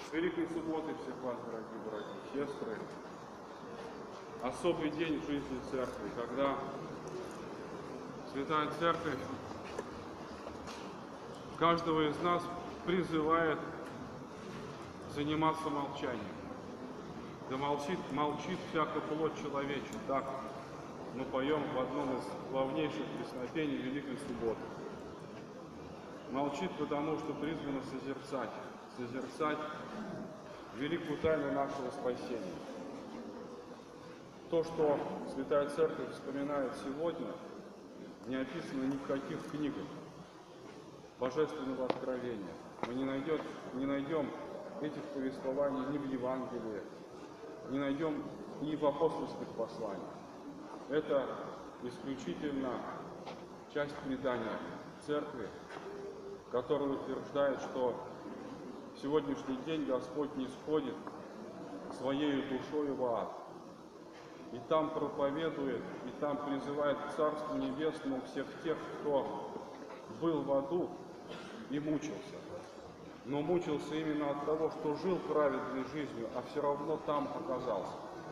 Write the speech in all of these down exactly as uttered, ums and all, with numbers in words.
С Великой Субботы всех вас, дорогие братья и сестры. Особый день в жизни Церкви, когда Святая Церковь каждого из нас призывает заниматься молчанием. Да молчит, молчит всякая плоть человечья. Так мы поем в одном из главнейших песнопений Великой Субботы. Молчит, потому что призвано созерцать, созерцать великую тайну нашего спасения. То, что Святая Церковь вспоминает сегодня, не описано ни в каких книгах Божественного Откровения. Мы не найдем, не найдем этих повествований ни в Евангелии, не найдем ни в апостольских посланиях. Это исключительно часть предания Церкви, которая утверждает, что в сегодняшний день Господь не сходит своей душою в ад. И там проповедует, и там призывает к Царству Небесному всех тех, кто был в аду и мучился. Но мучился именно от того, что жил праведной жизнью, а все равно там оказался.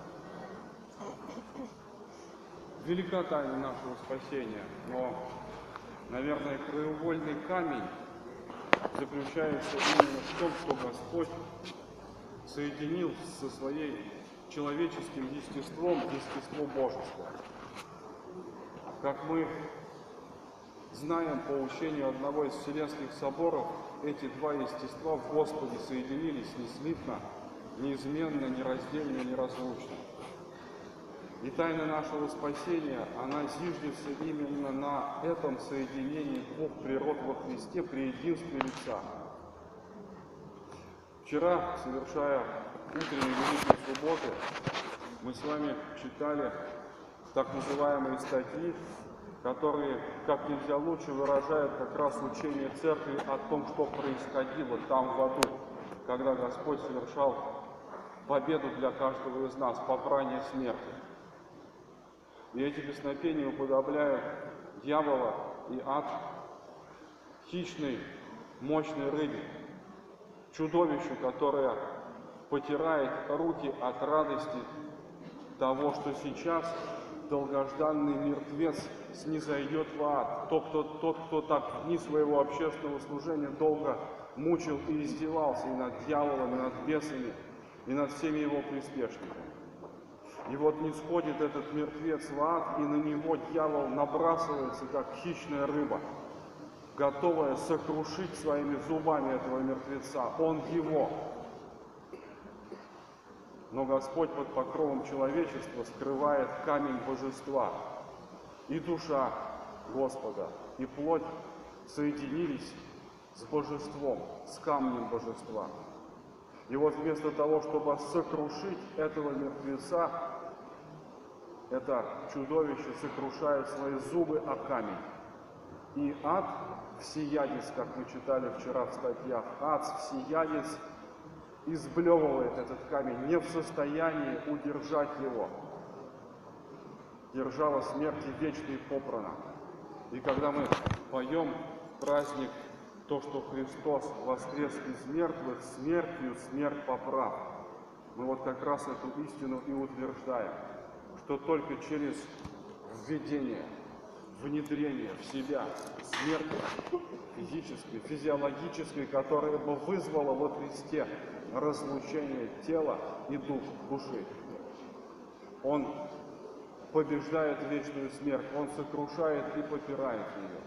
Велика тайна нашего спасения, но, наверное, краеугольный камень заключается именно в том, что Господь соединил со своей человеческим естеством естество Божества. Как мы знаем по учению одного из Вселенских соборов, эти два естества в Господе соединились неслитно, неизменно, нераздельно, неразлучно. И тайна нашего спасения, она зиждется именно на этом соединении двух природ во Христе при единстве лица. Вчера, совершая утреннюю Великую Субботу, мы с вами читали так называемые статьи, которые как нельзя лучше выражают как раз учение Церкви о том, что происходило там в аду, когда Господь совершал победу для каждого из нас, попрание смерти. И эти песнопения уподобляют дьявола и ад хищной, мощной рыбе, чудовищу, которое потирает руки от радости того, что сейчас долгожданный мертвец снизойдет в ад. Тот, кто, тот, кто так в дни своего общественного служения долго мучил и издевался и над дьяволом, и над бесами, и над всеми его приспешниками. И вот не сходит этот мертвец в ад, и на него дьявол набрасывается, как хищная рыба, готовая сокрушить своими зубами этого мертвеца. Он его. Но Господь под покровом человечества скрывает камень божества. И душа Господа, и плоть соединились с божеством, с камнем божества. И вот вместо того, чтобы сокрушить этого мертвеца, это чудовище сокрушает свои зубы о камень. И ад всеядец, как мы читали вчера в статьях, ад всеядец изблевывает этот камень, не в состоянии удержать его. Держава смерти вечной попрана. И когда мы поем праздник, то, что Христос воскрес из мертвых, смертью смерть поправ, мы вот как раз эту истину и утверждаем, что только через введение, внедрение в себя смерти физической, физиологической, которая бы вызвала во Христе разлучение тела и дух, души, Он побеждает вечную смерть, Он сокрушает и попирает ее.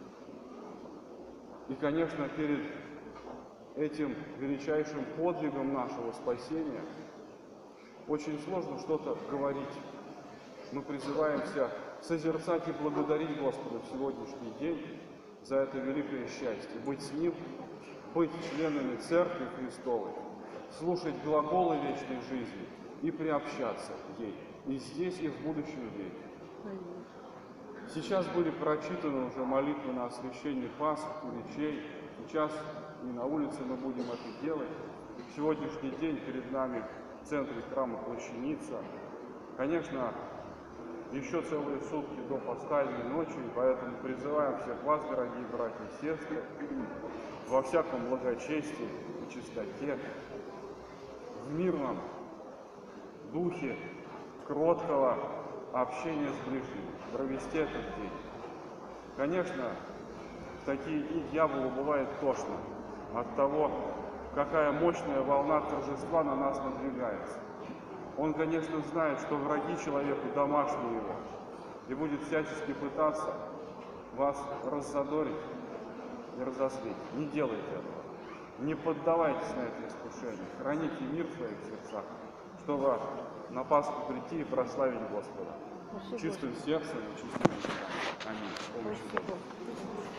И, конечно, перед этим величайшим подвигом нашего спасения очень сложно что-то говорить. Мы призываемся созерцать и благодарить Господа в сегодняшний день за это великое счастье, быть с Ним, быть членами Церкви Христовой, слушать глаголы вечной жизни и приобщаться к ей, и здесь, и в будущем веке. Сейчас были прочитаны уже молитвы на освящение Пасх, речей. Сейчас и на улице мы будем это делать. Сегодняшний день перед нами в центре храма Плащаница. Конечно, еще целые сутки до пасхальной ночи, и поэтому призываем всех вас, дорогие братья и сестры, во всяком благочестии, в чистоте, в мирном духе кроткого общения с ближними, провести этот день. Конечно, в такие дни дьяволу бывает тошно от того, какая мощная волна торжества на нас надвигается. Он, конечно, знает, что враги человеку домашние его, и будет всячески пытаться вас раззадорить и разозлить. Не делайте этого. Не поддавайтесь на это искушение. Храните мир в своих сердцах, чтобы на Пасху прийти и прославить Господа. Спасибо. Чистым сердцем и чистым душой. Аминь. С помощью Бога.